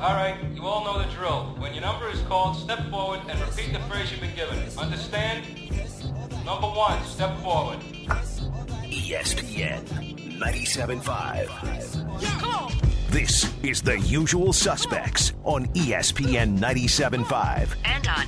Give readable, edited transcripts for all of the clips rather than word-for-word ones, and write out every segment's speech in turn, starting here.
All right, you all know the drill. When your number is called, step forward and repeat the phrase you've been given. Understand? Number 1, step forward. ESPN 97.5. Come on. This is The Usual Suspects on ESPN 97.5. And on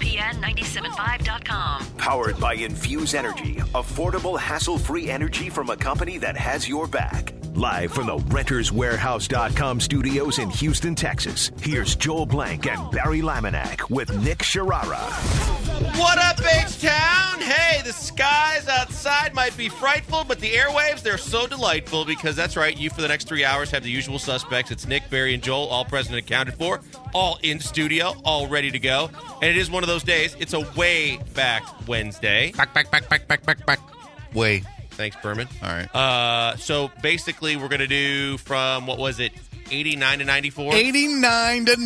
ESPN975.com. Powered by Infuse Energy, affordable, hassle-free energy from a company that has your back. Live from the RentersWarehouse.com studios in Houston, Texas, here's Joel Blank and Barry Laminack with Nick Sharara. What up, H-Town? Hey, the skies outside might be frightful, but the airwaves, they're so delightful because that's right, you for the next 3 hours have the usual suspects. It's Nick, Barry, and Joel, all present and accounted for, all in studio, all ready to go. And it is one of those days. It's a way back Wednesday. Back. Way. Thanks, Berman. All right. So basically, we're going to do from, 89 to 94? 89 to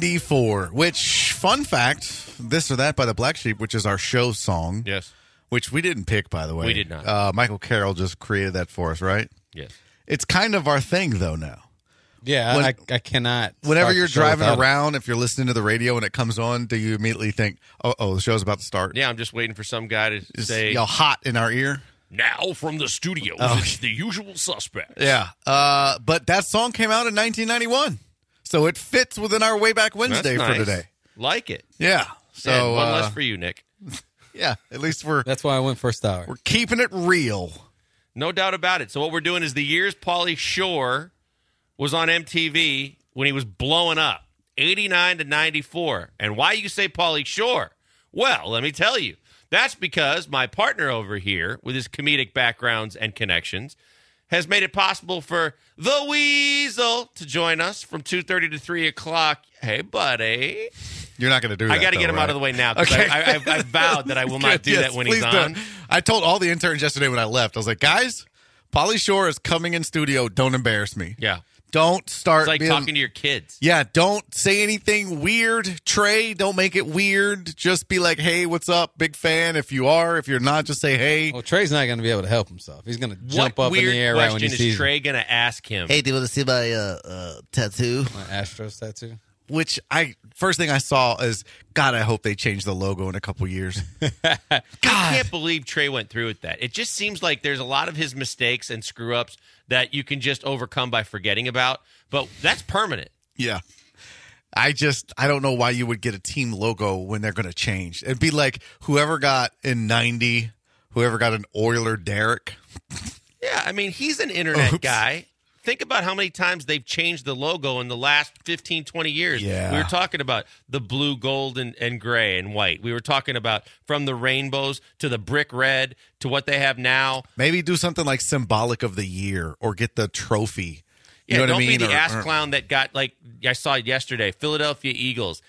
94, which, fun fact, This or That by the Black Sheep, which is our show song. Yes. Which we didn't pick, by the way. We did not. Michael Carroll just created that for us, right? Yes. It's kind of our thing, though, now. Yeah, I cannot. Whenever you're driving around, if you're listening to the radio and it comes on, do you immediately think, oh, the show's about to start? Yeah, I'm just waiting for some guy to say, hot in our ear. Now from the studios, it's The Usual Suspects. Yeah. But that song came out in 1991. So it fits within our way back Wednesday for today. Like it. Yeah. So and one less for you, Nick. Yeah. At least That's why I went first hour. We're keeping it real. No doubt about it. So what we're doing is the years Pauly Shore was on MTV when he was blowing up. 89 to 94. And why you say Pauly Shore? Well, let me tell you. That's because my partner over here, with his comedic backgrounds and connections, has made it possible for the Weasel to join us from 2:30 to 3 o'clock. Hey, buddy. You're not going to do that. I got to get him out of the way now because I vowed that I will not do that when he's on. I told all the interns yesterday when I left, I was like, guys, Pauly Shore is coming in studio. Don't embarrass me. Yeah. Don't start It's like talking to your kids. Yeah, don't say anything weird. Trey, don't make it weird. Just be like, hey, what's up? Big fan. If you are, if you're not, just say hey. Well, Trey's not going to be able to help himself. He's going to jump up in the air right when he sees What weird question is Trey going to ask him? Hey, do you want to see my tattoo? My Astros tattoo? Which first thing I saw is, God, I hope they change the logo in a couple years. I can't believe Trey went through with that. It just seems like there's a lot of his mistakes and screw-ups that you can just overcome by forgetting about. But that's permanent. Yeah. I don't know why you would get a team logo when they're going to change. It'd be like whoever got in 90, whoever got an Oiler Derek. Yeah, I mean, he's an internet guy. Think about how many times they've changed the logo in the last 15, 20 years. Yeah. We were talking about the blue, gold, and gray and white. We were talking about from the rainbows to the brick red to what they have now. Maybe do something like symbolic of the year or get the trophy. You know what I mean? Don't be the ass clown that got, like I saw it yesterday, Philadelphia Eagles,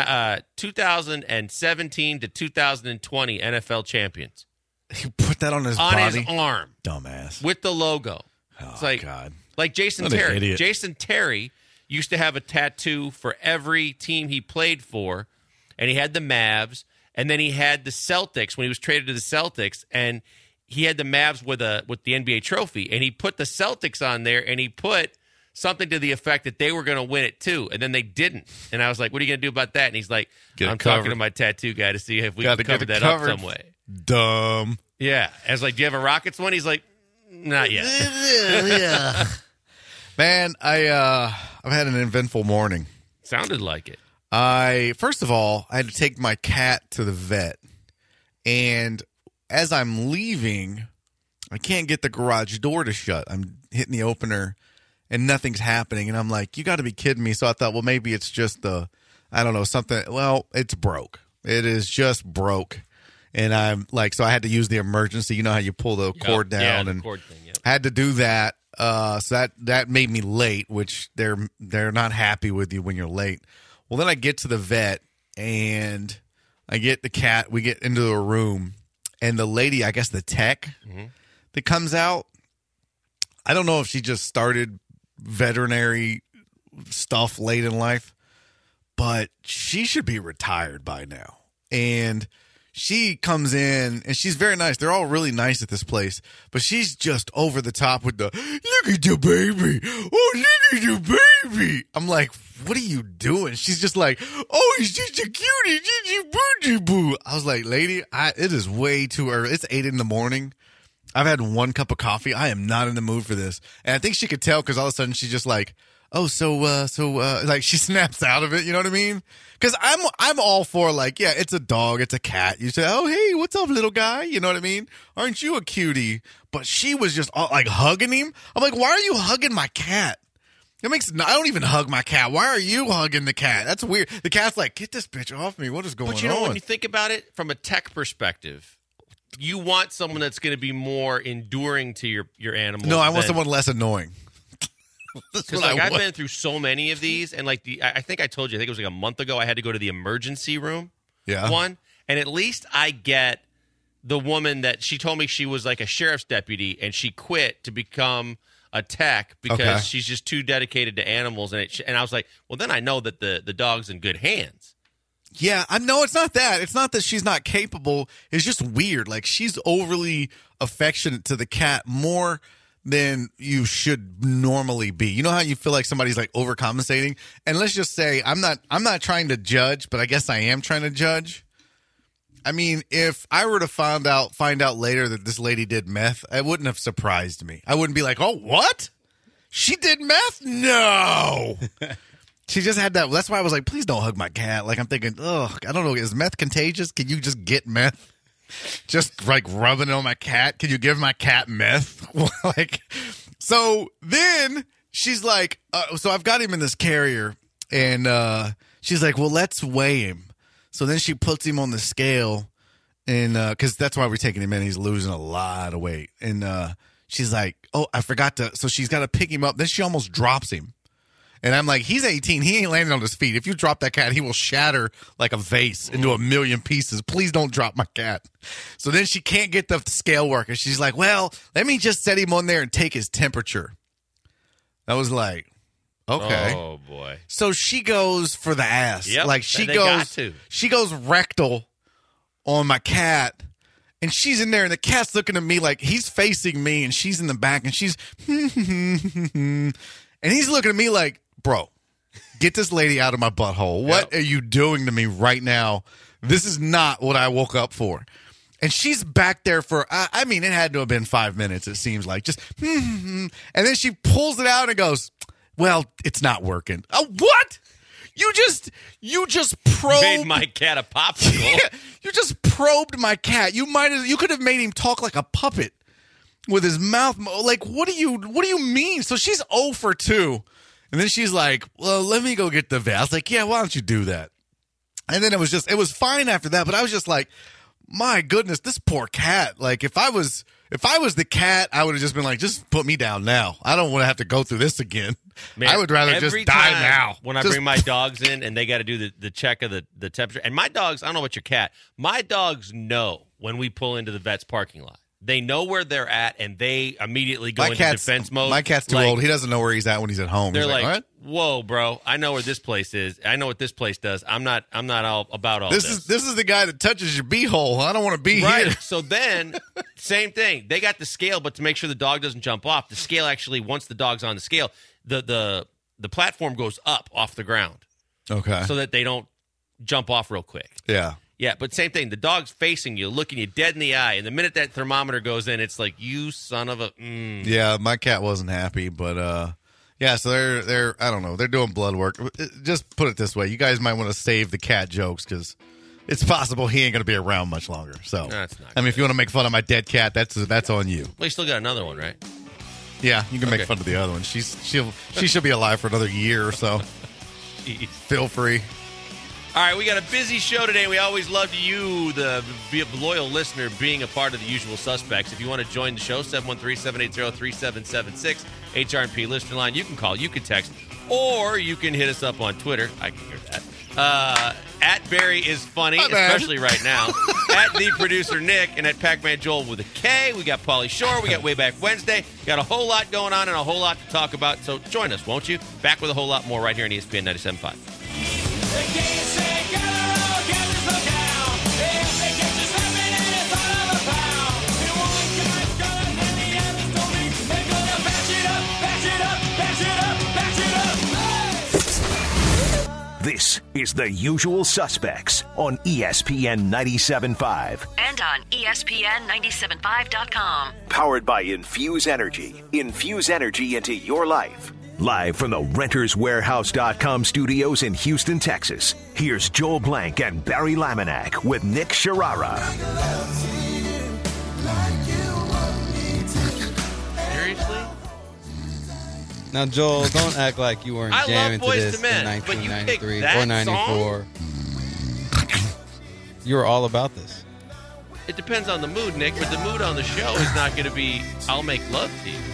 2017 to 2020 NFL champions. He put that on his body? On his arm. Dumbass. With the logo. Oh, it's like, God. Like Jason What an Terry. idiot. Jason Terry used to have a tattoo for every team he played for, and he had the Mavs, and then he had the Celtics when he was traded to the Celtics, and he had the Mavs with the NBA trophy, and he put the Celtics on there, and he put something to the effect that they were going to win it too, and then they didn't. And I was like, what are you going to do about that? And he's like, I'm talking to my tattoo guy to see if we can cover that up some way. Dumb. Yeah. I was like, do you have a Rockets one? He's like, not yet. Yeah. Man, I've had an eventful morning. Sounded like it. First of all, I had to take my cat to the vet. And as I'm leaving, I can't get the garage door to shut. I'm hitting the opener and nothing's happening. And I'm like, you got to be kidding me. So I thought, well, maybe it's just something. Well, it's broke. It is just broke. And I'm like, so I had to use the emergency. You know how you pull the cord down, and cord thing, I had to do that. So that made me late, which they're not happy with you when you're late. Well, then I get to the vet and I get the cat. We get into a room, and the lady, I guess the tech that comes out, I don't know if she just started veterinary stuff late in life, but she should be retired by now. And she comes in and she's very nice. They're all really nice at this place, but she's just over the top with the, look at the baby. Oh, look at the baby. I'm like, what are you doing? She's just like, oh, he's just a cutie. Boo. I was like, lady, it is way too early. It's 8 a.m. I've had 1 cup of coffee. I am not in the mood for this. And I think she could tell because all of a sudden she's just like, oh, so like she snaps out of it. You know what I mean? Because I'm all for like, yeah, it's a dog, it's a cat. You say, oh, hey, what's up, little guy? You know what I mean? Aren't you a cutie? But she was just all, like hugging him. I'm like, why are you hugging my cat? I don't even hug my cat. Why are you hugging the cat? That's weird. The cat's like, get this bitch off me. What is going on? But you know, when you think about it from a tech perspective, you want someone that's going to be more enduring to your animal. No, I want someone less annoying. Because like I've been through so many of these, and like I think I told you, I think it was like a month ago, I had to go to the emergency room. Yeah. One, and at least I get the woman that she told me she was like a sheriff's deputy, and she quit to become a tech because she's just too dedicated to animals, and I was like, well, then I know that the dog's in good hands. Yeah, no, it's not that. It's not that she's not capable. It's just weird. Like she's overly affectionate to the cat more than you should normally be. You know how you feel like somebody's like overcompensating? And let's just say I'm not trying to judge, but I guess I am trying to judge. I mean, if I were to find out later that this lady did meth, it wouldn't have surprised me. I wouldn't be like, "Oh, what? She did meth?" No. She just had that. That's why I was like, "Please don't hug my cat." Like I'm thinking, "Ugh, I don't know, is meth contagious? Can you just get meth?" Just like rubbing it on my cat. Can you give my cat meth? Like, so then she's like, so I've got him in this carrier, and she's like, well, let's weigh him. So then she puts him on the scale, and because that's why we're taking him in. He's losing a lot of weight, and she's like, oh, I forgot to. So she's got to pick him up. Then she almost drops him. And I'm like, he's 18. He ain't landing on his feet. If you drop that cat, he will shatter like a vase into a million pieces. Please don't drop my cat. So then she can't get the scale working. She's like, well, let me just set him on there and take his temperature. I was like, okay. Oh, boy. So she goes for the ass. Yep, like she goes rectal on my cat. And she's in there, and the cat's looking at me like he's facing me, and she's in the back, and she's and he's looking at me like, bro, get this lady out of my butthole. What are you doing to me right now? This is not what I woke up for. And she's back there for, I mean, it had to have been 5 minutes, it seems like. Just, and then she pulls it out and goes, well, it's not working. What? You just probed. Made my cat a popsicle. You just probed my cat. You could have made him talk like a puppet with his mouth. Like, what do you mean? So she's 0 for 2. And then she's like, well, let me go get the vet. I was like, yeah, why don't you do that? And then it was fine after that. But I was just like, my goodness, this poor cat. Like, if I was the cat, I would have just been like, just put me down now. I don't want to have to go through this again. Man, I would rather just die now. When I bring my dogs in and they got to do the check of the temperature. And my dogs, I don't know about your cat, my dogs know when we pull into the vet's parking lot. They know where they're at, and they immediately go into defense mode. My cat's too old. He doesn't know where he's at when he's at home. They're he's like, what? whoa, bro, I know where this place is. I know what this place does. I'm not all about all this. This is the guy that touches your beehole. I don't want to be right. here. So then, same thing. They got the scale, but to make sure the dog doesn't jump off, the scale actually, once the dog's on the scale, the platform goes up off the ground. Okay. So that they don't jump off real quick. Yeah. Yeah, but same thing. The dog's facing you, looking you dead in the eye, and the minute that thermometer goes in, it's like, you son of a... Yeah, my cat wasn't happy, but yeah, so they're I don't know, they're doing blood work. Just put it this way, you guys might want to save the cat jokes because it's possible he ain't going to be around much longer. So, that's not I mean, if you want to make fun of my dead cat, that's on you. Well, you still got another one, right? Yeah, you can make fun of the other one. She should be alive for another year or so. Jeez. Feel free. All right, we got a busy show today. We always love you, the loyal listener, being a part of the usual suspects. If you want to join the show, 713-780-3776, HRP listener line. You can call, you can text, or you can hit us up on Twitter. I can hear that. At Barry is funny, especially right now. At the producer Nick, and at Pac-Man Joel with a K. We got Pauly Shore. We got Way Back Wednesday. Got a whole lot going on and a whole lot to talk about. So join us, won't you? Back with a whole lot more right here on ESPN 97.5. They can't say go, get this look down. If they get this is The Usual Suspects on ESPN 97.5. And on ESPN975.com. Powered by Infuse Energy. Infuse energy into your life. Live from the RentersWarehouse.com studios in Houston, Texas, here's Joel Blank and Barry Laminack with Nick Sharara. Seriously? Now, Joel, don't act like you weren't I jamming love to Boyz this II Men, in but you picked 1993 that or 94. You were all about this. It depends on the mood, Nick, but the mood on the show is not going to be, I'll make love to you.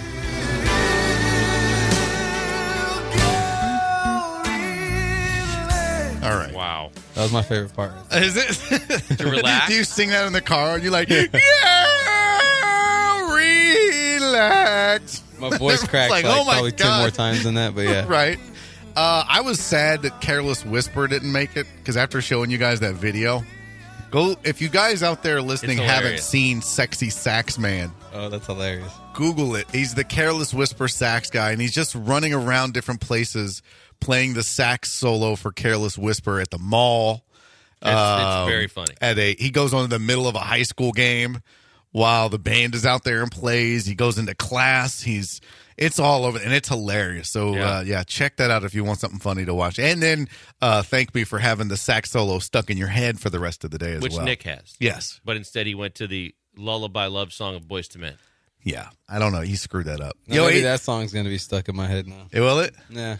All right. Wow. That was my favorite part. Is it? To relax? Do you sing that in the car and you're like, yeah, relax? My voice cracked like, like oh my probably 10 God. more times than that, but yeah. Right. I was sad that Careless Whisper didn't make it because after showing you guys that video, go if you guys out there listening It's haven't hilarious. seen Sexy Sax Man, Oh, that's hilarious. Google it. He's the Careless Whisper sax guy, and he's just running around different places playing the sax solo for Careless Whisper at the mall. It's very funny. He goes on in the middle of a high school game while the band is out there and plays. He goes into class. It's all over, and it's hilarious. So, Yeah. check that out if you want something funny to watch. And then thank me for having the sax solo stuck in your head for the rest of the day as Which well. Nick has. Yes. But instead he went to the lullaby love song of Boyz II Men. Yeah. I don't know. He screwed that up. Now, maybe that song's going to be stuck in my head now. Will it? Yeah.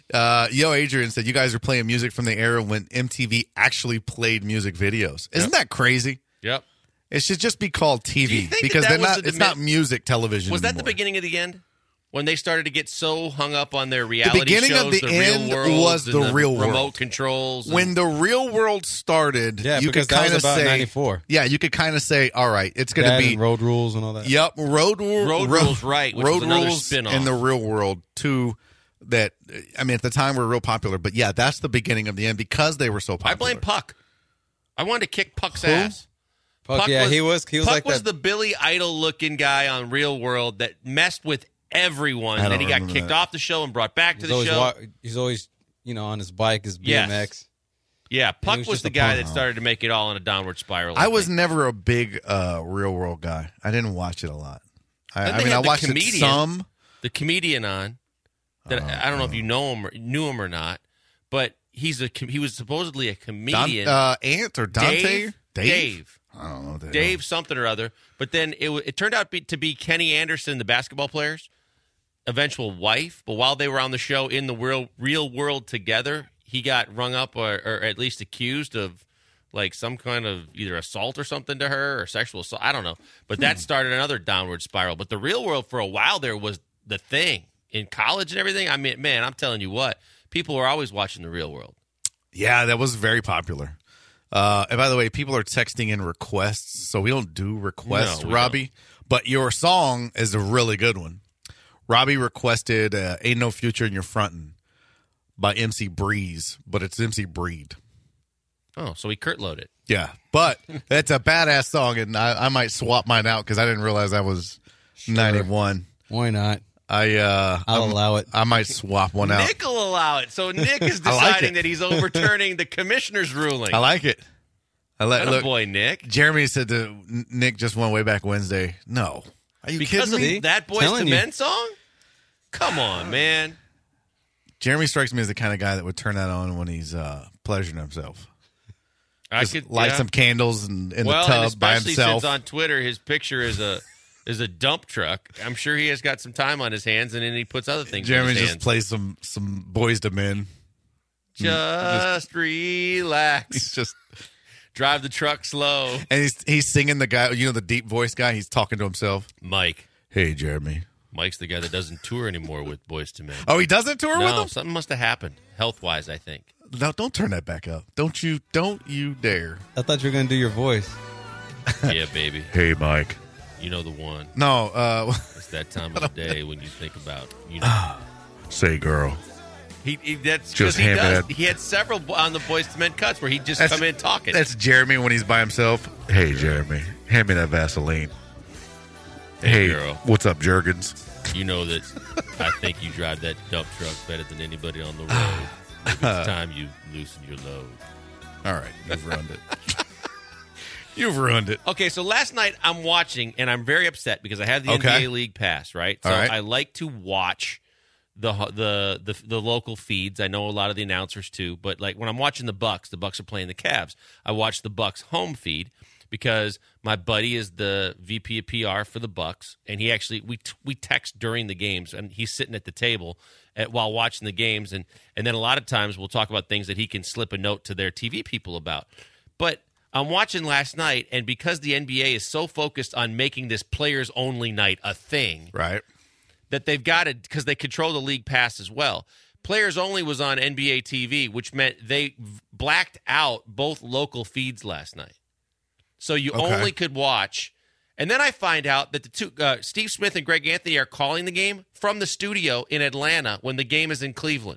Adrian said, you guys are playing music from the era when MTV actually played music videos. Isn't that crazy? Yep. It should just be called Do you TV think because that they're was not. the It's not music television. Was that anymore. the beginning of the end? When they started to get so hung up on their reality beginning shows, of the end real world was the real world. remote controls. When the real world started? Yeah, you because could that kind was of about say 94. Yeah, you could kind of say, all right, it's going to That be and Road Rules and all that. Yep, Road Rules, right, which Road was another Rules spin-off. in the real world too. That I mean, at the time were real popular, but yeah, that's the beginning of the end because they were so popular. I blame Puck. I wanted to kick Puck's ass. Puck, yeah, he was Puck like was that. the Billy Idol looking guy on Real World that messed with everyone. I Then don't he got remember kicked that. off the show and brought back to He's the always, show. he's always, on his bike, his BMX. Yes. Yeah, Puck was was just the a guy punk. that started to make it all in a downward spiral. I was think. never a big Real World guy. I didn't watch it a lot. Then I they mean, I had the watched it comedian. some. the comedian on that I don't know if you knew him or not, but he was supposedly a comedian. Ant or Dante? Dave. I don't know. What the hell. Dave something or other. But then it turned out to be Kenny Anderson, the basketball player's eventual wife. But while they were on the show in the real world together, he got rung up or at least accused of like some kind of either assault or something to her or sexual assault. I don't know. But that started another downward spiral. But the real world for a while there was the thing in college and everything. I mean, man, I'm telling you what, people were always watching the Real World. Yeah, that was very popular. And by the way, people are texting in requests, so we don't do requests, No, we Robbie. But your song is a really good one. Robbie requested "Ain't No Future in Your Frontin'" by MC Breeze, but it's MC Breed. Oh, so he Kurt loaded. Yeah, but it's a badass song, and I might swap mine out because I didn't realize I was 91. Why not? I'll allow it. I might swap one out. Nick will allow it. So Nick is I like deciding it. that he's overturning the commissioner's ruling. I like it. Atta boy, Nick. Jeremy said to Nick just went way back Wednesday. No, are you Because kidding me? of that Boyz Telling II you. Men song? Come on, man. Jeremy strikes me as the kind of guy that would turn that on when he's pleasuring himself. I Just could light yeah. some candles in the well, tub and by especially himself. since on Twitter his picture is a dump truck. I'm sure he has got some time on his hands, and then he puts other things. Jeremy in his just hands. plays some Boyz II Men. Just relax. He's just Drive the truck slow. and he's singing the guy, the deep voice guy. He's talking to himself. Mike. Hey, Jeremy. Mike's the guy that doesn't tour anymore with Boyz II Men. Oh, he doesn't tour with No, him? something must have happened health-wise, I think. No, don't turn that back up. Don't you dare. I thought you were going to do your voice. Yeah, baby. Hey, Mike. You know the one. No, It's that time of the day when you think about, say girl. That's Just because he hand me does. that. He had several on the Boyz II Men cuts where he'd just That's- come in talking. That's Jeremy when he's by himself. Hey, Jeremy. Hand me that Vaseline. Hey, girl. What's up, Jergens? You know that I think you drive that dump truck better than anybody on the road. It's time you loosen your load. All right, you've ruined it. You've ruined it. Okay, so last night I'm watching, and I'm very upset because I have the NBA League Pass, right? So All right. I like to watch the local feeds. I know a lot of the announcers too, but like when I'm watching the Bucks are playing the Cavs. I watch the Bucks home feed because my buddy is the VP of PR for the Bucks, and he actually we text during the games, and he's sitting at the table while watching the games, and then a lot of times we'll talk about things that he can slip a note to their TV people about. But I'm watching last night, and because the NBA is so focused on making this players-only night a thing, Right. that they've got it because they control the league pass as well. Players Only was on NBA TV, which meant they blacked out both local feeds last night. So you only could watch. And then I find out that the two Steve Smith and Greg Anthony are calling the game from the studio in Atlanta when the game is in Cleveland.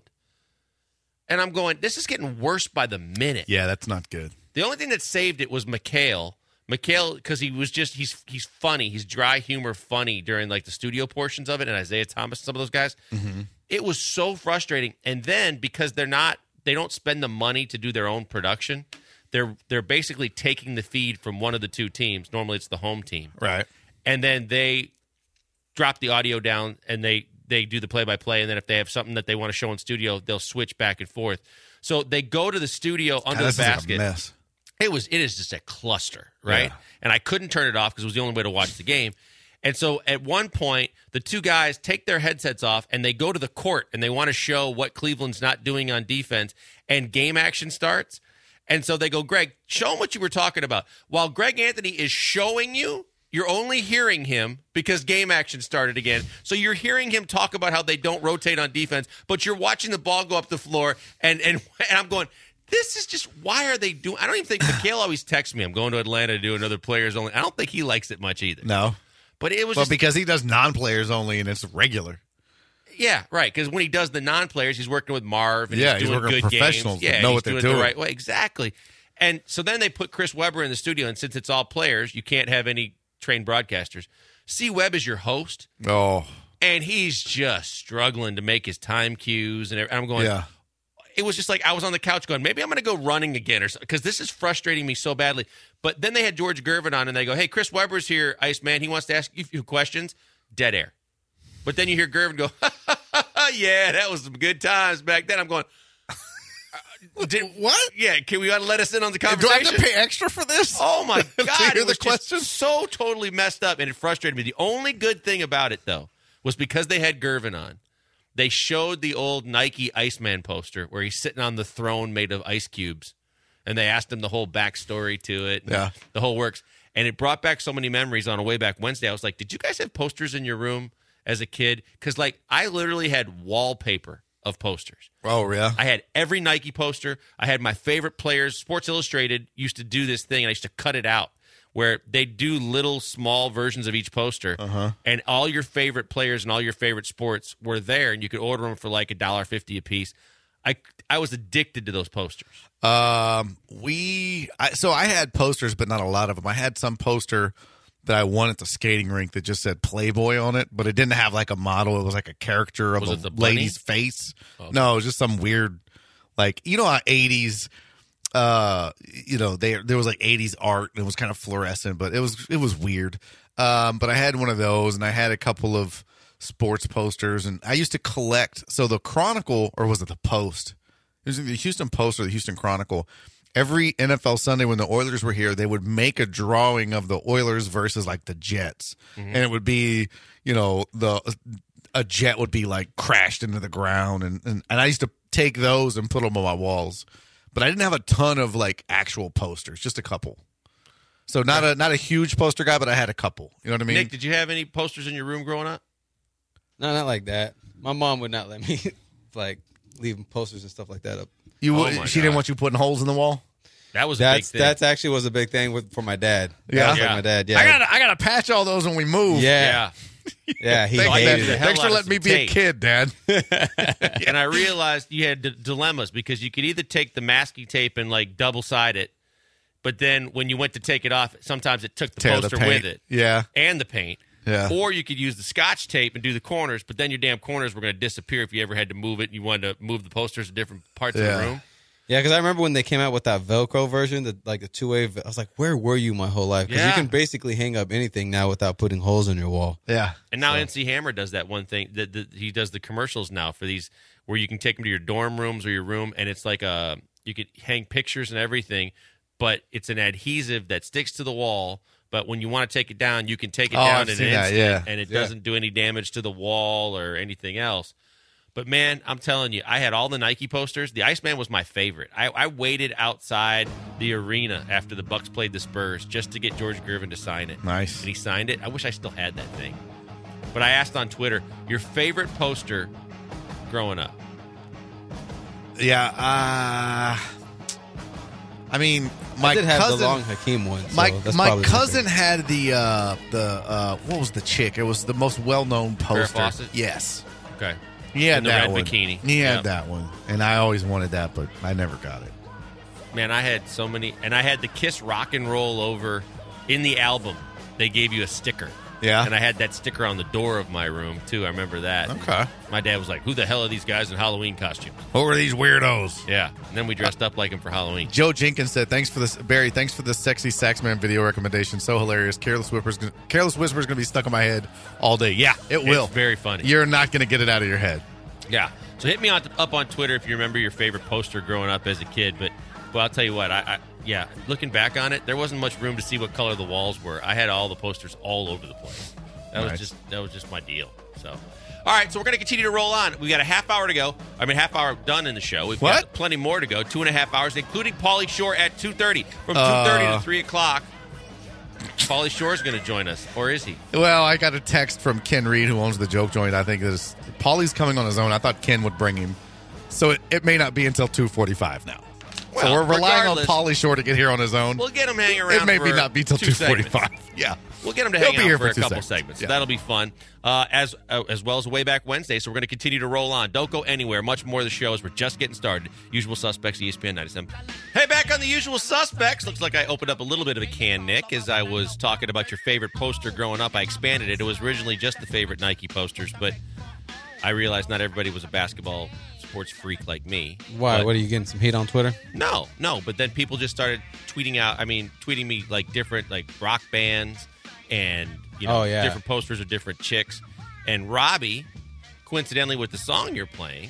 And I'm going, this is getting worse by the minute. Yeah, that's not good. The only thing that saved it was McHale. McHale, because he was just he's funny. He's dry humor funny during like the studio portions of it, and Isaiah Thomas, some of those guys. Mm-hmm. It was so frustrating. And then because they don't spend the money to do their own production, they're basically taking the feed from one of the two teams. Normally it's the home team. Right. And then they drop the audio down and they do the play-by-play, and then if they have something that they want to show in studio, they'll switch back and forth. So they go to the studio under the basket. Like a mess. It is just a cluster, right? Yeah. And I couldn't turn it off because it was the only way to watch the game. And so at one point, the two guys take their headsets off and they go to the court and they want to show what Cleveland's not doing on defense, and game action starts. And so they go, Greg, show them what you were talking about. While Greg Anthony is showing you, you're only hearing him because game action started again. So you're hearing him talk about how they don't rotate on defense, but you're watching the ball go up the floor, and I'm going, this is just, why are they doing? I don't even think McHale always texts me, I'm going to Atlanta to do another players only. I don't think he likes it much either. No. But it was Well, just, because he does non-players only, and it's regular. yeah, right. Because when he does the non-players, he's working with Marv, and Yeah, he's doing he's working good with professionals games. that Yeah, know he's what they're doing doing. the right way. Exactly. And so then they put Chris Webber in the studio, and since it's all players, you can't have any trained broadcasters. C. Webb is your host, Oh. and he's just struggling to make his time cues, and I'm going, Yeah. It was just like I was on the couch going, maybe I'm going to go running again or something, because this is frustrating me so badly. But then they had George Gervin on, and they go, hey, Chris Webber's here, Iceman. He wants to ask you a few questions. Dead air. But then you hear Gervin go, yeah, that was some good times back then. I'm going, What? yeah, can we let us in on the Do I conversation? have to pay extra for this? Oh, my God. To hear It was the question? just so totally messed up, and it frustrated me. The only good thing about it, though, was because they had Gervin on, they showed the old Nike Iceman poster where he's sitting on the throne made of ice cubes, and they asked him the whole backstory to it, and Yeah. the whole works. And it brought back so many memories on a way back Wednesday. I was like, did you guys have posters in your room as a kid? Because, like, I literally had wallpaper of posters. Oh, yeah. I had every Nike poster. I had my favorite players. Sports Illustrated used to do this thing, and I used to cut it out where they do little small versions of each poster, and all your favorite players and all your favorite sports were there, and you could order them for like $1.50 a piece. I was addicted to those posters. So I had posters, but not a lot of them. I had some poster that I won at the skating rink that just said Playboy on it, but it didn't have like a model. It was like a character of Was a it the bunny? lady's face. No, it was just some weird, like, you know how 80s, there was like 80s art and it was kind of fluorescent, but it was weird. But I had one of those, and I had a couple of sports posters, and I used to collect. So the Chronicle, or was it the Post? It was either the Houston Post or the Houston Chronicle. Every NFL Sunday when the Oilers were here, they would make a drawing of the Oilers versus like the Jets, and it would be, a jet would be like crashed into the ground, and I used to take those and put them on my walls. But I didn't have a ton of like actual posters, just a couple. So not a huge poster guy, but I had a couple. You know what I mean? Nick, did you have any posters in your room growing up? No, not like that. My mom would not let me like leave posters and stuff like that up. She my didn't God. want you putting holes in the wall. That was a big thing. That's actually was a big thing for my dad. Yeah? That was like Yeah. my dad. Yeah, I gotta patch all those when we move. yeah, yeah. He Thanks, hated Dad. it. Thanks for hell out of letting me some be a tape. kid, Dad. And I realized you had dilemmas because you could either take the masking tape and like double side it, but then when you went to take it off, sometimes it took the Tear the poster paint. with it Yeah. and the paint. Yeah. Or you could use the Scotch tape and do the corners, but then your damn corners were going to disappear if you ever had to move it and you wanted to move the posters to different parts of the room. Yeah, because I remember when they came out with that Velcro version, the two-way. I was like, "Where were you my whole life?" Because you can basically hang up anything now without putting holes in your wall. Yeah. And now NC Hammer does that one thing. That he does the commercials now for these where you can take them to your dorm rooms or your room, and it's like you could hang pictures and everything, but it's an adhesive that sticks to the wall. But when you want to take it down, you can take it down in an instant, and it doesn't do any damage to the wall or anything else. But, man, I'm telling you, I had all the Nike posters. The Iceman was my favorite. I waited outside the arena after the Bucks played the Spurs just to get George Gervin to sign it. Nice. And he signed it. I wish I still had that thing. But I asked on Twitter, your favorite poster growing up? Yeah. I mean, my I did have cousin, the long Hakeem one. So my probably cousin had the what was the chick? It was the most well-known poster. Farrah Fawcett? Yes. Okay. He had In the that red one. bikini. He had Yep. that one, and I always wanted that, but I never got it. Man, I had so many. And I had the Kiss Rock and Roll over in the album. They gave you a sticker. Yeah. And I had that sticker on the door of my room, too. I remember that. Okay. My dad was like, who the hell are these guys in Halloween costumes? Who are these weirdos? Yeah. And then we dressed up like him for Halloween. Joe Jenkins said, "Thanks for this, Barry. Thanks for the sexy Saxman video recommendation. So hilarious. Careless Whisper's going to be stuck in my head all day. Yeah, it will. It's very funny. You're not going to get it out of your head. Yeah. So hit me up on Twitter if you remember your favorite poster growing up as a kid. But I'll tell you what, yeah, looking back on it, there wasn't much room to see what color the walls were. I had all the posters all over the place. That was just my deal. So, all right, so we're going to continue to roll on. We got a half hour to go. I mean, half hour done in the show. We've got plenty more to go. 2.5 hours, including Pauly Shore at 2:30. From 2:30 to 3 o'clock. Pauly Shore is going to join us, or is he? Well, I got a text from Ken Reed, who owns the Joke Joint. I think Paulie's coming on his own. I thought Ken would bring him, so it may not be until 2:45 now. Well, so we're relying on regardless, Pauly Shore to get here on his own. We'll get him hanging around. It may for not be till 2:45. Yeah, we'll get him to He'll hang be out here for a for 2 couple segments. segments. Yeah. So that'll be fun. As well as Way Back Wednesday. So we're going to continue to roll on. Don't go anywhere. Much more of the show as we're just getting started. Usual Suspects, ESPN 97. Hey, back on the Usual Suspects. Looks like I opened up a little bit of a can, Nick, as I was talking about your favorite poster growing up. I expanded it. It was originally just the favorite Nike posters, but I realized not everybody was a basketball sports freak like me. Why? But What are you getting some heat on Twitter? No. But then people just started tweeting me like different like rock bands and different posters of different chicks. And Robbie, coincidentally with the song you're playing,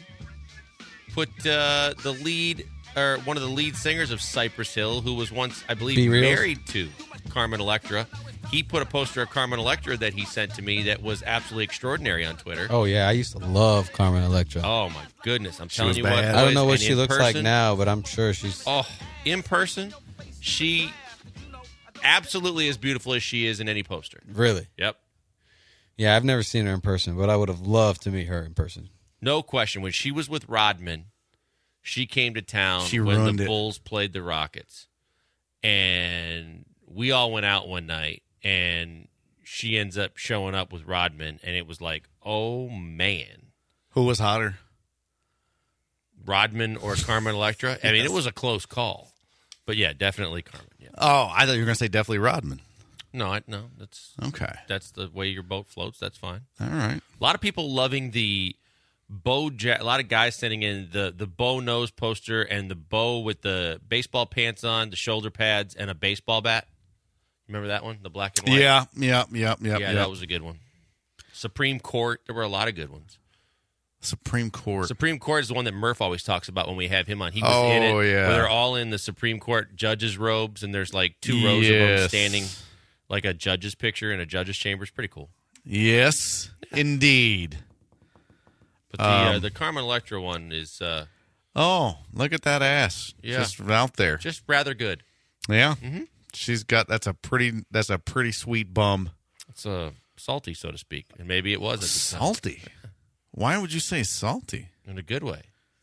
put the lead or one of the lead singers of Cypress Hill, who was once, I believe, B-Reals? married to Carmen Electra. He put a poster of Carmen Electra that he sent to me that was absolutely extraordinary on Twitter. Oh yeah, I used to love Carmen Electra. Oh my goodness! I'm telling was you bad. what. I don't know boys, what and she in looks like person- now, but I'm sure she's. Oh, in person, she absolutely as beautiful as she is in any poster. Really? Yep. Yeah, I've never seen her in person, but I would have loved to meet her in person. No question. When she was with Rodman, she came to town She when ruined the it. Bulls played the Rockets. And we all went out one night, and she ends up showing up with Rodman, and it was like, oh, man. Who was hotter? Rodman or Carmen Electra? I mean, it was a close call. But, yeah, definitely Carmen. Yeah. Oh, I thought you were going to say definitely Rodman. No, that's Okay. the way your boat floats. That's fine. All right. A lot of people loving the bow a lot of guys sending in the bow nose poster and the bow with the baseball pants on, the shoulder pads, and a baseball bat. Remember that one? The black and white? Yeah. Yeah, that was a good one. Supreme Court. There were a lot of good ones. Supreme Court. Supreme Court is the one that Murph always talks about when we have him on. He was in it. Yeah. Where they're all in the Supreme Court judges' robes, and there's like 2 rows of them standing like a judge's picture in a judge's chamber. It's pretty cool. Yes, indeed. But the Carmen Electra one is Oh, look at that ass. Yeah. Just out there. just rather good. Yeah. Mm-hmm. She's got that's a pretty sweet bum. It's salty, so to speak, and maybe it was at the time. Salty. Why would you say salty? In a good way.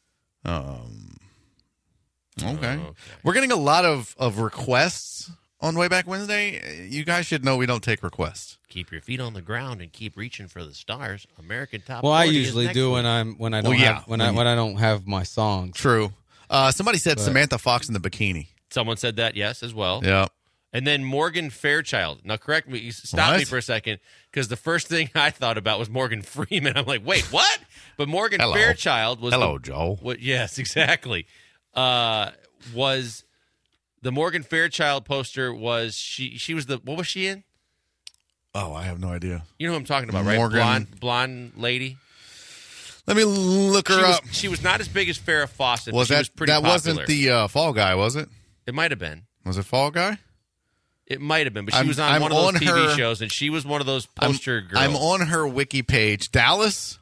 Okay. We're getting a lot of requests on Way Back Wednesday. You guys should know we don't take requests. Keep your feet on the ground and keep reaching for the stars. American Top. Well, I 40 is usually next do week. when I don't have my songs. True. Somebody said Samantha Fox in the bikini. Someone said that, yes, as well. Yeah. And then Morgan Fairchild. Now, correct me. Stop me What? for a second, because the first thing I thought about was Morgan Freeman. I'm like, wait, what? But Morgan Hello. Fairchild was Joe. yes, exactly. Was the Morgan Fairchild poster? Was she was the what was she in? Oh, I have no idea. You know who I'm talking about, right? Morgan- Blonde lady. Let me look her up. She was not as big as Farrah Fawcett. Was but she that was pretty that popular. wasn't the Fall Guy, was it? It might have been. Was it Fall Guy? It might have been, but she I'm- was on I'm one of those on TV her- shows, and she was one of those poster girls. I'm on her wiki page. Dallas,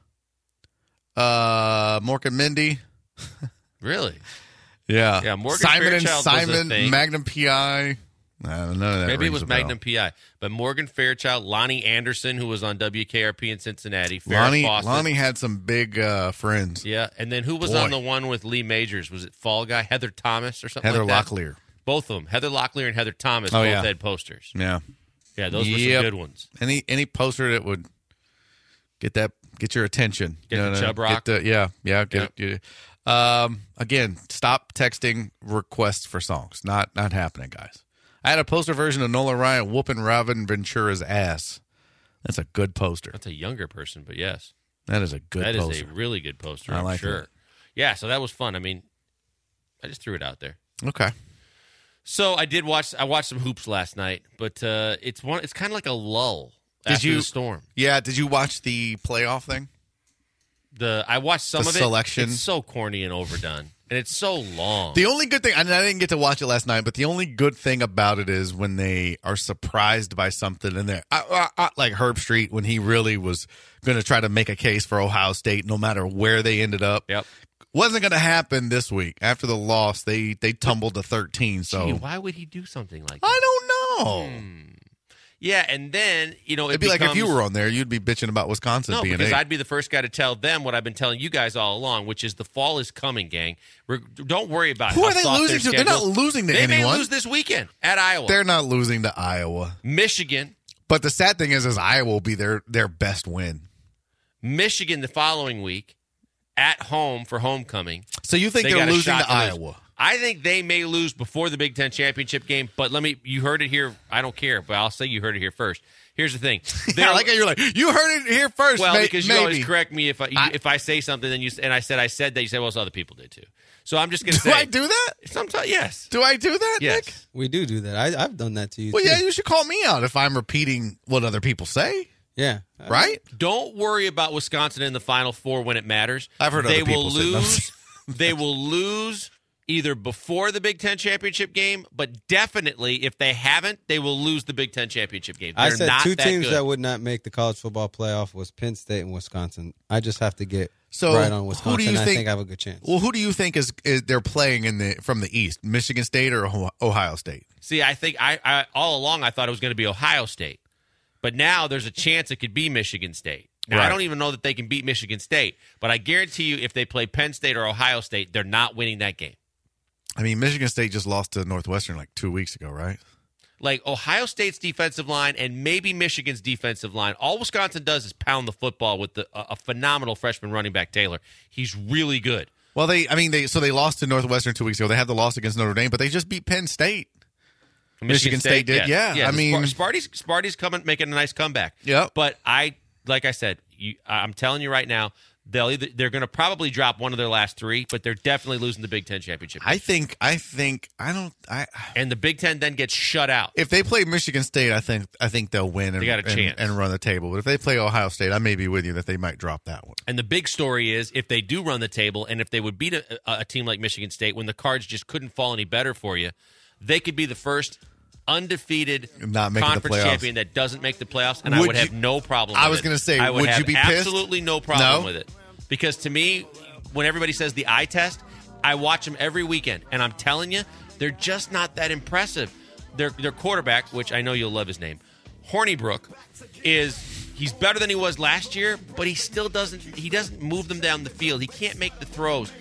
Mork and Mindy. Really? Yeah. Yeah, Morgan Simon and Fairchild was a Simon, thing. Magnum PI. I don't know. That Maybe it rings was a bell. Magnum PI. But Morgan Fairchild, Lonnie Anderson, who was on WKRP in Cincinnati, Farrah Lonnie, Fawcett. Lonnie had some big friends. Yeah, and then who was Boy. on the one with Lee Majors? Was it Fall Guy? Heather Thomas or something Heather like that? Locklear. Both of them. Heather Locklear and Heather Thomas Oh, both yeah. had posters. Yeah. Yeah, those were Yep. some good ones. Any poster that would get your attention. Get the Chub Rock. Get it. Again, stop texting requests for songs. Not happening, guys. I had a poster version of Nolan Ryan whooping Robin Ventura's ass. That's a good poster. That's a younger person, but yes. That is a good That poster. is a really good poster, I I'm like sure. it. Yeah, so that was fun. I mean, I just threw it out there. Okay. So I watched some hoops last night, but it's kind of like a lull Did after you- the storm. Yeah, did you watch the playoff thing? I watched some The of it. selection. It's so corny and overdone, and it's so long. The only good thing, and I didn't get to watch it last night, but the only good thing about it is when they are surprised by something and they're like Herb Street when he really was going to try to make a case for Ohio State no matter where they ended up. Yep. Wasn't going to happen this week. After the loss, they tumbled to 13. So Gee, why would he do something like that? I don't know. Yeah, and then It'd be like if you were on there, you'd be bitching about Wisconsin No, being because 8. I'd be the first guy to tell them what I've been telling you guys all along, which is the fall is coming, gang. Don't worry about Who how are they soft losing their to? They're not schedule- losing to They may anyone. lose this weekend at Iowa. They're not losing to Iowa. Michigan But the sad thing is Iowa will be their best win. Michigan the following week at home for homecoming. So you think They they're got a losing shot to lose. Iowa? I think they may lose before the Big Ten championship game, but you heard it here. I don't care, but I'll say you heard it here first. Here's the thing. I like how you're like, you heard it here first. Well, because you maybe. always correct me if I say something, then I said that, you say, well, other people did too. So I'm just going to say. Do I do that? Sometimes, yes. Do I do that, Yes. Nick? We do that. I've done that to you. Well, too. yeah, you should call me out if I'm repeating what other people say, Yeah. right? Don't worry about Wisconsin in the Final Four when it matters. I've heard they other people will say lose. They will lose either before the Big Ten championship game, but definitely if they haven't, they will lose the Big Ten championship game. I They're said not two that teams good. that would not make the college football playoff was Penn State and Wisconsin. I just have to get So, right on who Wisconsin. do you I think- think I have a good chance. Well, who do you think is they're playing from the East? Michigan State or Ohio State? See, I think I all along I thought it was going to be Ohio State, but now there's a chance it could be Michigan State. Now, I Right. don't even know that they can beat Michigan State, but I guarantee you if they play Penn State or Ohio State, they're not winning that game. I mean, Michigan State just lost to Northwestern like 2 weeks ago, right? Like Ohio State's defensive line and maybe Michigan's defensive line, all Wisconsin does is pound the football with a phenomenal freshman running back, Taylor. He's really good. Well, they lost to Northwestern 2 weeks ago. They had the loss against Notre Dame, but they just beat Penn State. Michigan State did, yes. yeah. I mean- Sparty's coming, making a nice comeback. Yep. But like I said, I'm telling you right now, they're going to probably drop one of their last three, but they're definitely losing the Big Ten championship. I think And the Big Ten then gets shut out. if they play Michigan State, I think they'll win and, They got a chance. and run the table. But if they play Ohio State, I may be with you that they might drop that one. And the big story is if they do run the table and if they would beat a team like Michigan State when the cards just couldn't fall any better for you, they could be the first undefeated Not making the conference playoffs. champion that doesn't make the playoffs, and I Would would have you- no problem I with was it. gonna say, I would would have you be pissed? absolutely no problem No? with it. Because to me, when everybody says the eye test, I watch them every weekend, and I'm telling you, they're just not that impressive. Their quarterback, which I know you'll love his name, Hornibrook, he's better than he was last year, but he still doesn't move them down the field. He can't make the throws.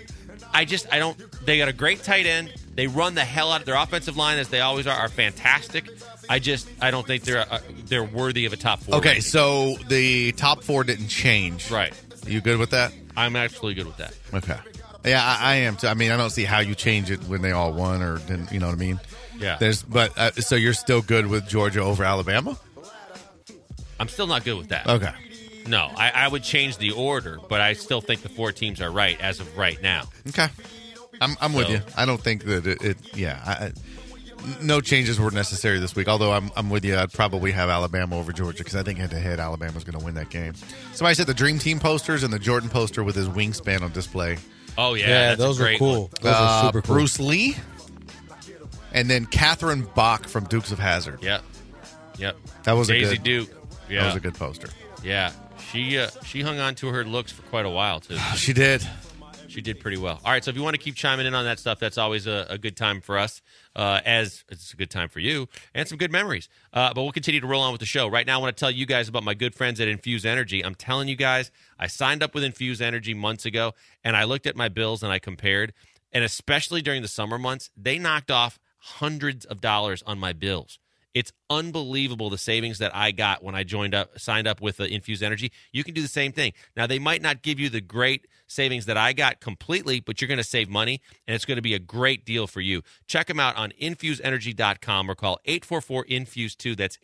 They got a great tight end. They run the hell out of their offensive line, as they always are fantastic. I don't think they're worthy of a top four. Okay, ranking. so the top four didn't change. Right. You good with that? I'm actually good with that. Okay. Yeah, I am too. I mean, I don't see how you change it when they all won or didn't. You know what I mean? Yeah. So you're still good with Georgia over Alabama? I'm still not good with that. Okay. No, I would change the order, but I still think the 4 teams are right as of right now. Okay. I'm with you. I don't think that no changes were necessary this week, although I'm with you. I'd probably have Alabama over Georgia because I think head-to-head Alabama's going to win that game. Somebody said the Dream Team posters and the Jordan poster with his wingspan on display. Oh, yeah. That's those a are great cool. one. Those are super cool. Bruce Lee, and then Catherine Bach from Dukes of Hazzard. Yep. That was Daisy a good Duke. Yeah. That was a good poster. Yeah. She hung on to her looks for quite a while, too. She did. She did pretty well. All right, so if you want to keep chiming in on that stuff, that's always a good time for us, as it's a good time for you, and some good memories. But we'll continue to roll on with the show. Right now, I want to tell you guys about my good friends at Infuse Energy. I'm telling you guys, I signed up with Infuse Energy months ago, and I looked at my bills and I compared, and especially during the summer months, they knocked off hundreds of dollars on my bills. It's unbelievable the savings that I got when I signed up with Infuse Energy. You can do the same thing. Now, they might not give you the great savings that I got completely, but you're going to save money, and it's going to be a great deal for you. Check them out on infuseenergy.com or call 844-INFUSE2. That's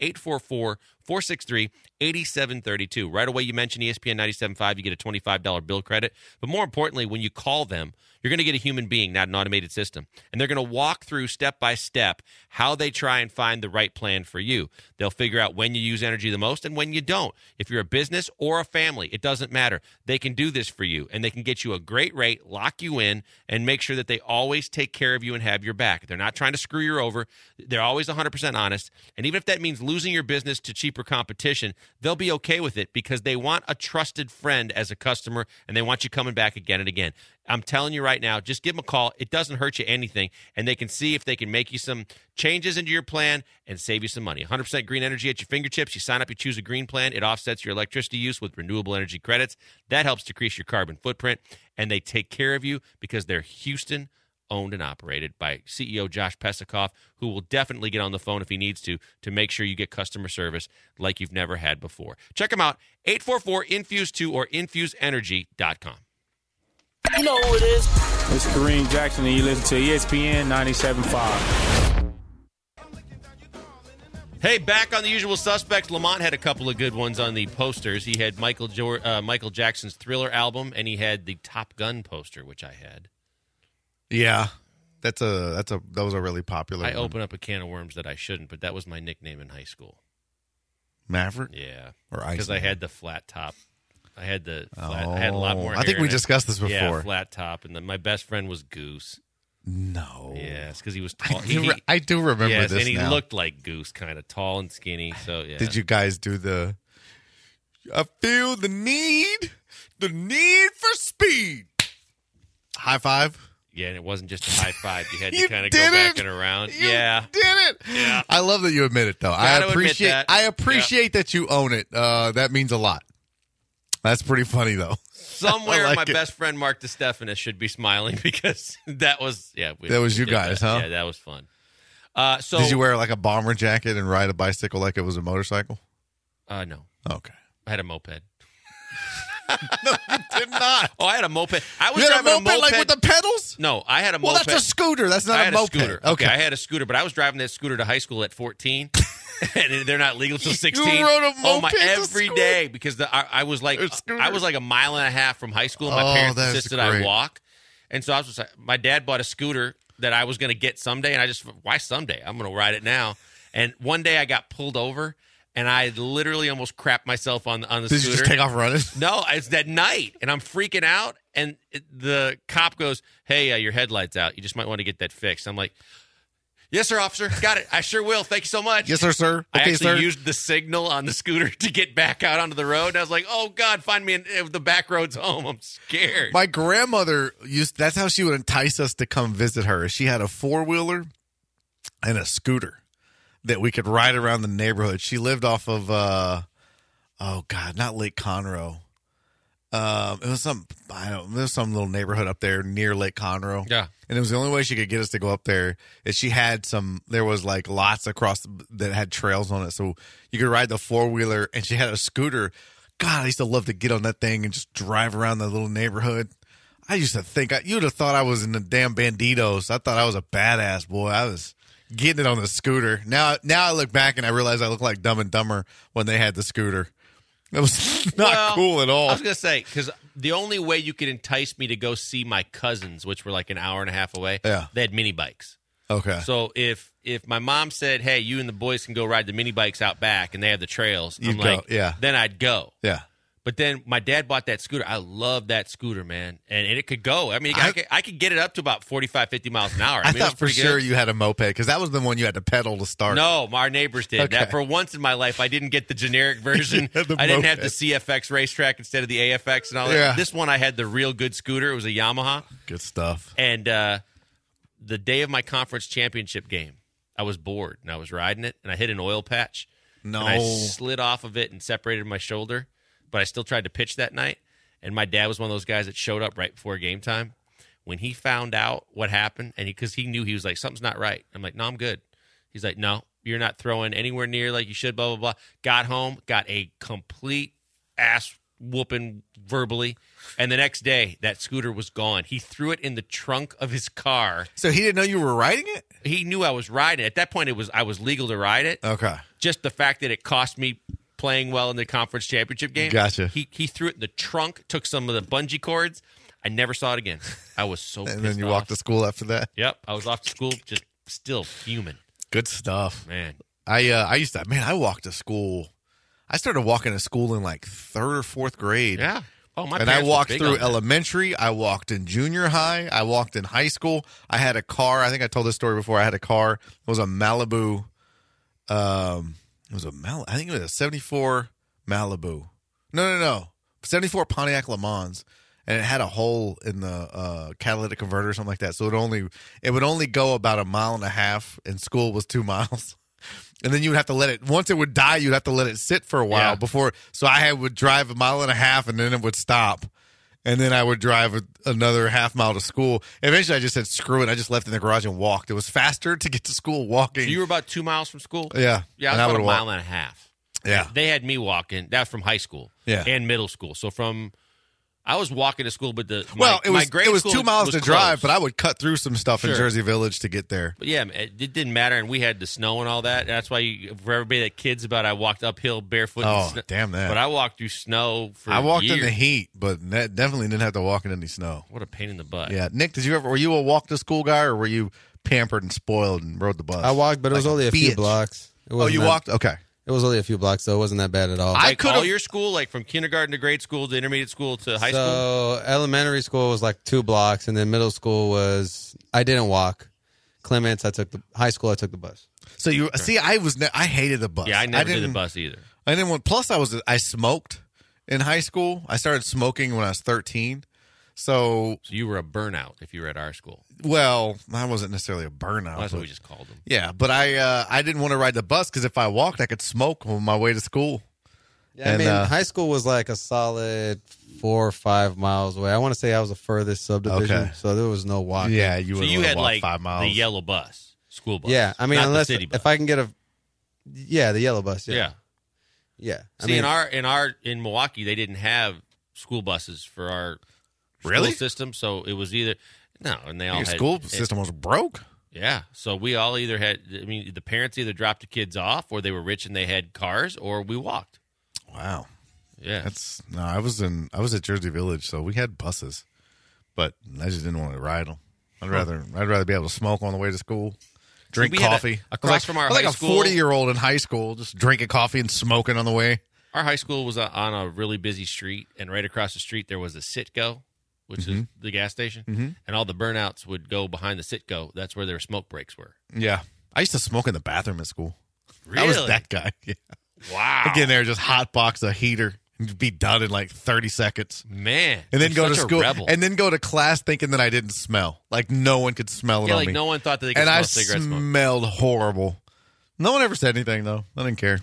844-463-8732. Right away, you mention ESPN 97.5, you get a $25 bill credit. But more importantly, when you call them, you're going to get a human being, not an automated system. And they're going to walk through step by step how they try and find the right plan for you. They'll figure out when you use energy the most and when you don't. If you're a business or a family, it doesn't matter. They can do this for you, and they can get you a great rate, lock you in, and make sure that they always take care of you and have your back. They're not trying to screw you over. They're always 100% honest. And even if that means losing your business to cheaper competition, they'll be okay with it because they want a trusted friend as a customer, and they want you coming back again and again. I'm telling you right now, just give them a call. It doesn't hurt you anything, and they can see if they can make you some changes into your plan and save you some money. 100% green energy at your fingertips. You sign up, you choose a green plan. It offsets your electricity use with renewable energy credits. That helps decrease your carbon footprint, and they take care of you because they're Houston owned and operated by CEO Josh Pesikoff, who will definitely get on the phone if he needs to make sure you get customer service like you've never had before. Check them out, 844-INFUSE2 or infuseenergy.com. You know who it is. It's Kareem Jackson, and you listen to ESPN 97.5. Hey, back on the usual suspects. Lamont had a couple of good ones on the posters. He had Michael Jackson's Thriller album, and he had the Top Gun poster, which I had. Yeah, that was a really popular I one. opened up a can of worms that I shouldn't, but that was my nickname in high school. Maverick? Yeah. Or Iceman? Because I had the flat top. I had the flat. I had a lot more hair. I think we in it. discussed this before. Yeah, flat top. And then my best friend was Goose. No. Yeah, it's because he was tall. I do remember yes, this and he now. looked like Goose, kind of tall and skinny. So yeah. Did you guys do the I feel the need for speed. High five? Yeah, and it wasn't just a high five. You had to You kind of go did back it. and around. You Yeah. did it. Yeah. I love that you admit it, though. Gotta admit that. I appreciate that you own it. That means a lot. That's pretty funny, though. Somewhere I like my it. best friend Mark DeStefanis should be smiling because that was, That was you did guys, that. huh? Yeah, that was fun. So Did you wear like a bomber jacket and ride a bicycle like it was a motorcycle? No. Okay. I had a moped. Did not. Oh, I had a moped. I was You had a driving moped, like with the pedals? No, I had a Well, moped. that's a scooter. That's I not had a moped. scooter. Okay, I had a scooter, but I was driving that scooter to high school at 14. And they're not legal till 16. You rode a Oh my! moped to Every school? day because I was like a mile and a half from high school. And my parents that's insisted great. I walk, and so I was just like, my dad bought a scooter that I was going to get someday, and I just why someday? I'm going to ride it now. And one day I got pulled over, and I literally almost crapped myself on the Did scooter. you just take off running? No, it's that night, and I'm freaking out. And the cop goes, "Hey, your headlight's out. You just might want to get that fixed." I'm like, "Yes, sir, officer. Got it. I sure will. Thank you so much." Yes, sir. I Okay, actually sir. used the signal on the scooter to get back out onto the road. And I was like, "Oh God, find me in the back roads home. I'm scared." My grandmother that's how she would entice us to come visit her. She had a 4-wheeler and a scooter that we could ride around the neighborhood. She lived off of not Lake Conroe. It was some little neighborhood up there near Lake Conroe. Yeah. And it was the only way she could get us to go up there is she had there was like lots across that had trails on it. So you could ride the 4-wheeler, and she had a scooter. God, I used to love to get on that thing and just drive around the little neighborhood. I used to think you'd have thought I was in the damn Banditos. I thought I was a badass boy. getting it on the scooter. Now I look back and I realize I look like Dumb and Dumber when they had the scooter. It was not cool at all. I was going to say, because the only way you could entice me to go see my cousins, which were like an hour and a half away, they had mini bikes. Okay. So if my mom said, hey, you and the boys can go ride the mini bikes out back and they have the trails, then I'd go. Yeah. But then my dad bought that scooter. I love that scooter, man. And it could go. I mean, I could get it up to about 45, 50 miles an hour. I thought for sure you had a moped because that was the one you had to pedal to start. No, our neighbors did. Okay. That for once in my life, I didn't get the generic version. I didn't have the CFX racetrack instead of the AFX and all that. Yeah. This one, I had the real good scooter. It was a Yamaha. Good stuff. And the day of my conference championship game, I was bored, and I was riding it, and I hit an oil patch. No. And I slid off of it and separated my shoulder, but I still tried to pitch that night. And my dad was one of those guys that showed up right before game time. When he found out what happened, and because he knew, he was like, something's not right. I'm like, no, I'm good. He's like, no, you're not throwing anywhere near like you should, blah, blah, blah. Got home, got a complete ass whooping verbally. And the next day, that scooter was gone. He threw it in the trunk of his car. So he didn't know you were riding it? He knew I was riding it. At that point, I was legal to ride it. Okay. Just the fact that it cost me playing well in the conference championship game. Gotcha. He threw it in the trunk, took some of the bungee cords. I never saw it again. I was so pissed And then you off. walked to school after that? Yep. I was off to school, just still human. Good stuff. Man. I walked to school. I started walking to school in like 3rd or 4th grade. Yeah. Oh, my And I parents were walked big through on that. elementary. I walked in junior high. I walked in high school. I had a car. I think I told this story before. I had a car. It was a Malibu. I think it was a 74 Malibu. No. 74 Pontiac Le Mans. And it had a hole in the catalytic converter or something like that. So it would only go about 1.5 miles, and school was 2 miles. And then you would have to let it, once it would die, you'd have to let it sit for a while before. So I would drive 1.5 miles and then it would stop. And then I would drive another 0.5 mile to school. Eventually I just said, screw it. I just left it in the garage and walked. It was faster to get to school walking. So you were about 2 miles from school? Yeah. Yeah, I was about 1.5 miles. Yeah. They had me walking. That was from high school and middle school. So I was walking to school, but it was 2 miles to drive, close. but I would cut through some stuff in Jersey Village to get there. But yeah, it didn't matter, and we had the snow and all that. That's why for everybody that kids about, I walked uphill barefoot. Oh, damn that! But I walked through snow for I walked years. in the heat, but definitely didn't have to walk in any snow. What a pain in the butt. Yeah, Nick, were you a walk to school guy, or were you pampered and spoiled and rode the bus? I walked, but it was only a few blocks. You walked? Okay. It was only a few blocks, so it wasn't that bad at all. Like all your school, like from kindergarten to grade school to intermediate school to high school? So elementary school was like 2 blocks, and then middle school I didn't walk. Clements, high school, I took the bus. So I hated the bus. Yeah, I never did the bus either. I didn't want. Plus, I smoked in high school. I started smoking when I was 13. So you were a burnout if you were at our school. Well, I wasn't necessarily a burnout. Well, that's what we just called them. Yeah, but I didn't want to ride the bus because if I walked, I could smoke on my way to school. Yeah, and, high school was like a solid 4 or 5 miles away. I want to say I was the furthest subdivision, so there was no walking. Yeah, you had like 5 miles. The yellow bus, school bus. Yeah, I mean, unless the city bus. if I can get the yellow bus. Yeah. See, in Milwaukee, they didn't have school buses for our school system, so it was either and they all Your had school system was broke. Yeah, so we all either had. I mean, the parents either dropped the kids off, or they were rich and they had cars, or we walked. Wow. Yeah. I was at Jersey Village, so we had buses, but I just didn't want to ride them. I'd rather be able to smoke on the way to school, drink coffee. Across from our high school, like a 40-year-old in high school, just drinking coffee and smoking on the way. Our high school was on a really busy street, and right across the street there was a Citgo, which is the gas station, and all the burnouts would go behind the Citgo. That's where their smoke breaks were. Yeah, I used to smoke in the bathroom at school. Really? I was that guy. Yeah. Wow. I'd get in there, just hot box a heater, and be done in like 30 seconds. Man, and then go to such a school, rebel. and then go to class thinking that I didn't smell. Like no one could smell it on me. No one thought that they could smell cigarette smoke. And I smelled horrible. No one ever said anything though. I didn't care.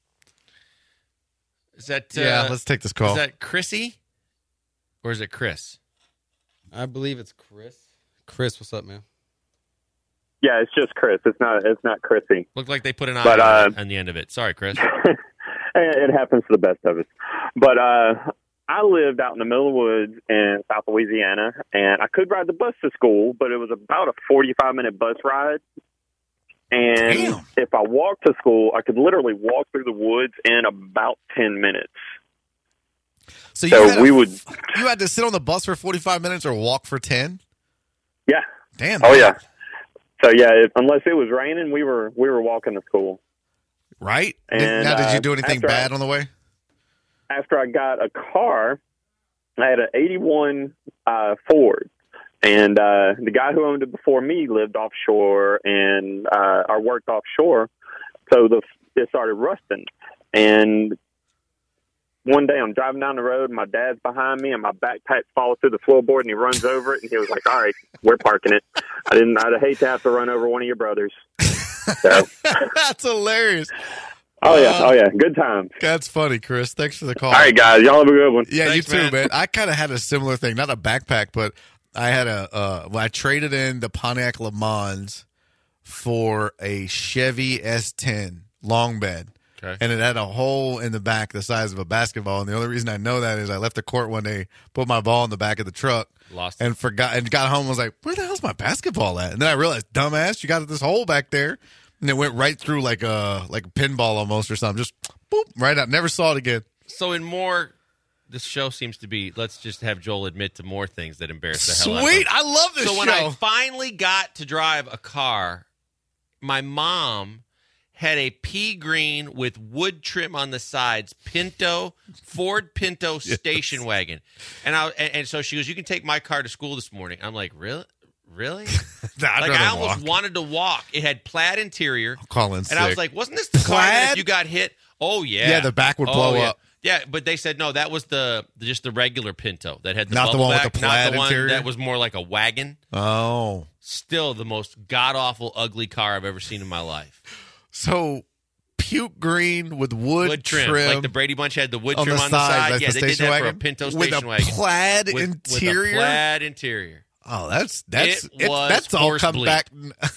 Is that let's take this call. Is that Chrissy, or is it Chris? I believe it's Chris. Chris, what's up, man? Yeah, it's just Chris. It's not Chrissy. Looked like they put an I on the end of it. Sorry, Chris. It happens to the best of us. But I lived out in the middle of the woods in South Louisiana, and I could ride the bus to school, but it was about a 45-minute bus ride. And Damn. if I walked to school, I could literally walk through the woods in about 10 minutes. So So you had to sit on the bus for 45 minutes or walk for 10? Yeah. Damn. Oh, yeah. So, yeah, unless it was raining, we were walking to school. Right? And, now, did you do anything after bad on the way? After I got a car, I had an 81 Ford. And the guy who owned it before me lived offshore and I worked offshore. So it started rusting. And one day I'm driving down the road, my dad's behind me, and my backpack falls through the floorboard, and he runs over it, and he was like, "All right, we're parking it." I'd hate to have to run over one of your brothers. So. That's hilarious. Oh yeah, good times. That's funny, Chris. Thanks for the call. All right, guys, y'all have a good one. Yeah, Thanks, you too, man. man. I kind of had a similar thing, not a backpack, but I had I traded in the Pontiac Le Mans for a Chevy S10 long bed. Okay. And it had a hole in the back the size of a basketball. And the only reason I know that is I left the court one day, put my ball in the back of the truck, Lost and forgot, and got home and was like, where the hell's my basketball at? And then I realized, dumbass, you got this hole back there. And it went right through like a pinball almost or something. Just boop, right out. Never saw it again. So this show seems to be, let's just have Joel admit to more things that embarrass the hell out of him. Sweet. I love this So show. when I finally got to drive a car, my mom had a pea green with wood trim on the sides, Ford Pinto station wagon. And so she goes, "You can take my car to school this morning." I'm like, "Really? Really?" I almost wanted to walk. It had plaid interior. Calling sick. And I was like, "Wasn't this the car that Plaid? if you got hit?" Oh yeah. Yeah, the back would blow up. Yeah, but they said no, that was just the regular Pinto that had the Not the bubble one with back, the plaid not the one interior? that was more like a wagon. Oh. Still the most god-awful, ugly car I've ever seen in my life. So puke green with wood trim. Like the Brady Bunch had the wood on trim the on the side. side. That's Yeah, the they did station that for a wagon? Pinto with station a wagon. plaid With interior. a plaid interior. Oh, that's It was that's all horse come bleep. back.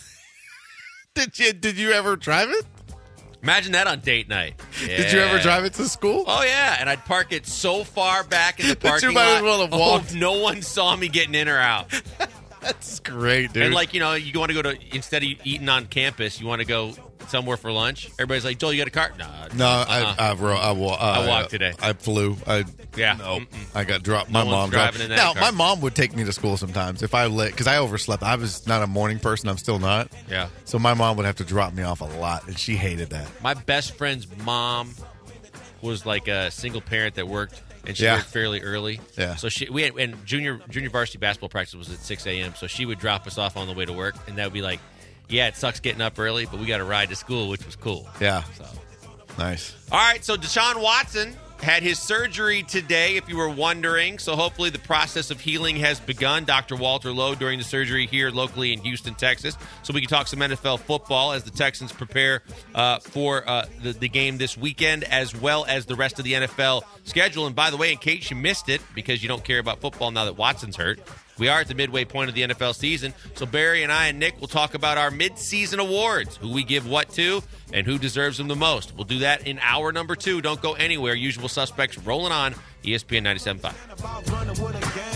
Did you ever drive it? Imagine that on date night. Did you ever Yeah. drive it to school? Oh yeah, and I'd park it so far back in the That you parking might lot. as well have walked. No one saw me getting in or out. That's great, dude. And you want to go to, instead of eating on campus, you want to go somewhere for lunch. Everybody's like, "Joel, you got a car?" No, I walked today. I flew. Yeah. No, Mm-mm. I got dropped. No My one's mom driving in that Now, car. my mom would take me to school sometimes if because I overslept. I was not a morning person. I'm still not. Yeah. So my mom would have to drop me off a lot, and she hated that. My best friend's mom was like a single parent that worked, and she Yeah. worked fairly early. Yeah. So and junior varsity basketball practice was at 6 a.m. So she would drop us off on the way to work, and that would be like, "Yeah, it sucks getting up early, but we got to ride to school," which was cool. Yeah. So. Nice. All right, so Deshaun Watson had his surgery today, if you were wondering. So hopefully the process of healing has begun. Dr. Walter Lowe during the surgery here locally in Houston, Texas. So we can talk some NFL football as the Texans prepare for the game this weekend, as well as the rest of the NFL schedule. And by the way, in case you missed it, because you don't care about football now that Watson's hurt, we are at the midway point of the NFL season. So Barry and I and Nick will talk about our mid-season awards, who we give what to, and who deserves them the most. We'll do that in hour number 2. Don't go anywhere. Usual suspects rolling on ESPN 97.5.